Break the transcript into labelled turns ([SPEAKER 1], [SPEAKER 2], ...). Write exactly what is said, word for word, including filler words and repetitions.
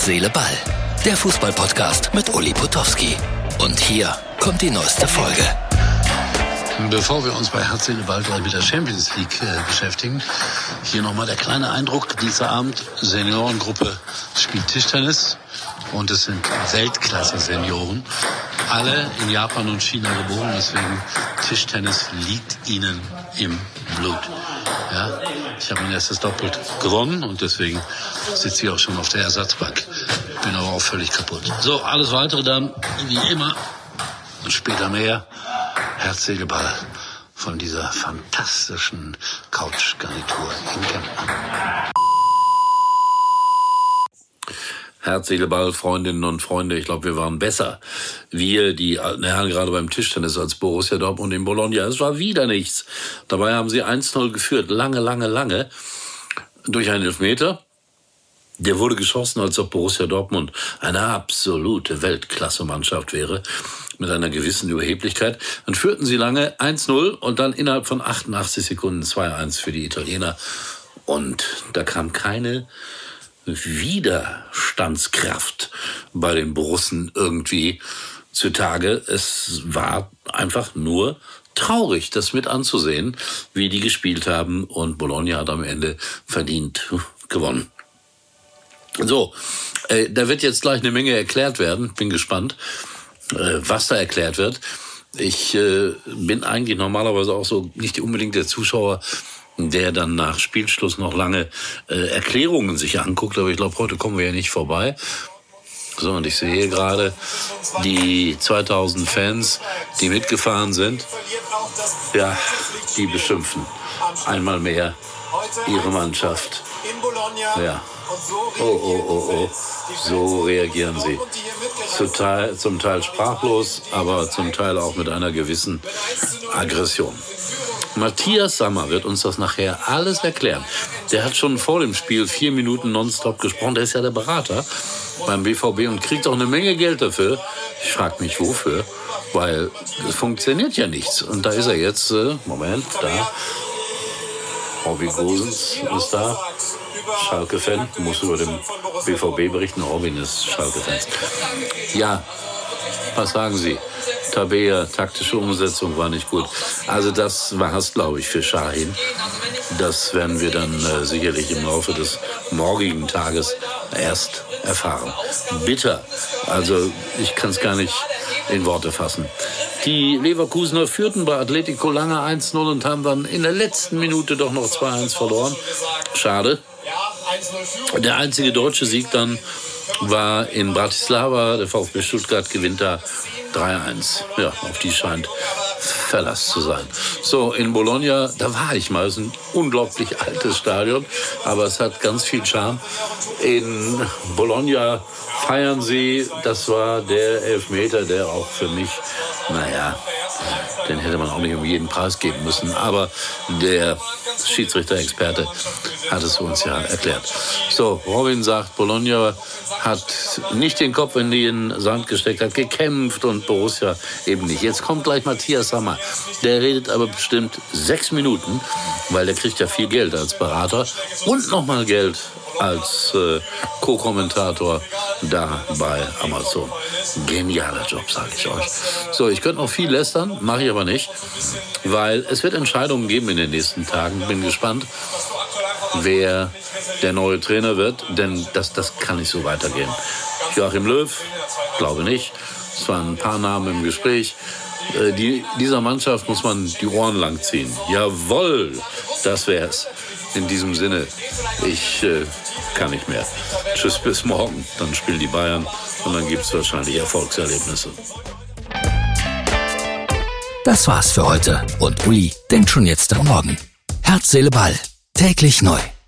[SPEAKER 1] Seele, Ball. Der Fußball-Podcast mit Uli Potowski. Und hier kommt die neueste Folge.
[SPEAKER 2] Bevor wir uns bei Herz, Seele, Ball mit der Champions League äh, beschäftigen, hier nochmal der kleine Eindruck. Dieser Abend, Seniorengruppe spielt Tischtennis und es sind Weltklasse-Senioren. Alle in Japan und China geboren, deswegen Tischtennis liegt ihnen im Blut. Ja, ich habe mein erstes Doppel gewonnen und deswegen sitze ich auch schon auf der Ersatzbank. Bin aber auch völlig kaputt. So, alles Weitere dann, wie immer, später mehr. Herz, Seele, Ball von dieser fantastischen Couch-Garnitur in Kempten.
[SPEAKER 3] Herz, Seele, Ball, Freundinnen und Freunde, ich glaube, wir waren besser. Wir, die alten Herren, gerade beim Tischtennis als Borussia Dortmund in Bologna. Es war wieder nichts. Dabei haben sie eins null geführt, lange, lange, lange, durch einen Elfmeter. Der wurde geschossen, als ob Borussia Dortmund eine absolute Weltklasse-Mannschaft wäre, mit einer gewissen Überheblichkeit. Dann führten sie lange eins null und dann innerhalb von achtundachtzig Sekunden zwei eins für die Italiener. Und da kam keine Widerstandskraft bei den Borussen irgendwie zutage. Es war einfach nur traurig, das mit anzusehen, wie die gespielt haben. Und Bologna hat am Ende verdient gewonnen. So, äh, da wird jetzt gleich eine Menge erklärt werden. Bin gespannt, äh, was da erklärt wird. Ich äh, bin eigentlich normalerweise auch so nicht unbedingt der Zuschauer, der dann nach Spielschluss noch lange äh, Erklärungen sich anguckt. Aber ich glaube, heute kommen wir ja nicht vorbei. So, und ich sehe hier gerade die zweitausend Fans, die mitgefahren sind. Ja, die beschimpfen einmal mehr ihre Mannschaft. Ja. Oh, oh, oh, oh. So reagieren sie. Zum Teil, zum Teil sprachlos, aber zum Teil auch mit einer gewissen Aggression. Matthias Sammer wird uns das nachher alles erklären. Der hat schon vor dem Spiel vier Minuten nonstop gesprochen. Der ist ja der Berater beim B V B und kriegt auch eine Menge Geld dafür. Ich frage mich, wofür, weil es funktioniert ja nichts. Und da ist er jetzt, äh, Moment, da. Robby Gosens ist da. Schalke-Fan, muss über den B V B berichten. Robin ist Schalke-Fan. Ja, was sagen Sie? Tabea, taktische Umsetzung war nicht gut. Also das war es, glaube ich, für Şahin. Das werden wir dann äh, sicherlich im Laufe des morgigen Tages erst erfahren. Bitter. Also ich kann es gar nicht in Worte fassen. Die Leverkusener führten bei Atletico lange eins null und haben dann in der letzten Minute doch noch zwei eins verloren. Schade. Der einzige deutsche Sieg dann war in Bratislava. Der VfB Stuttgart gewinnt da drei eins. Ja, auf die scheint Verlass zu sein. So, in Bologna, da war ich mal. Es ist ein unglaublich altes Stadion, aber es hat ganz viel Charme. In Bologna feiern sie, das war der Elfmeter, der auch für mich, naja, den hätte man auch nicht um jeden Preis geben müssen. Aber der Schiedsrichter-Experte hat es uns ja erklärt. So, Robin sagt, Bologna hat nicht den Kopf in den Sand gesteckt, hat gekämpft und Borussia eben nicht. Jetzt kommt gleich Matthias Sammer. Der redet aber bestimmt sechs Minuten, weil der kriegt ja viel Geld als Berater und nochmal Geld als äh, Co-Kommentator da bei Amazon. Genialer Job, sage ich euch. So, ich könnte noch viel lästern, mache ich aber nicht, weil es wird Entscheidungen geben in den nächsten Tagen. Bin gespannt, wer der neue Trainer wird, denn das, das kann nicht so weitergehen. Joachim Löw, glaube nicht. Es waren ein paar Namen im Gespräch. Äh, die, dieser Mannschaft muss man die Ohren lang ziehen. Jawohl, das wär's. In diesem Sinne, ich äh, kann nicht mehr. Tschüss, bis morgen. Dann spielen die Bayern und dann gibt es wahrscheinlich Erfolgserlebnisse.
[SPEAKER 1] Das war's für heute. Und Uli denkt schon jetzt am Morgen. Herz, Seele, Ball. Täglich neu.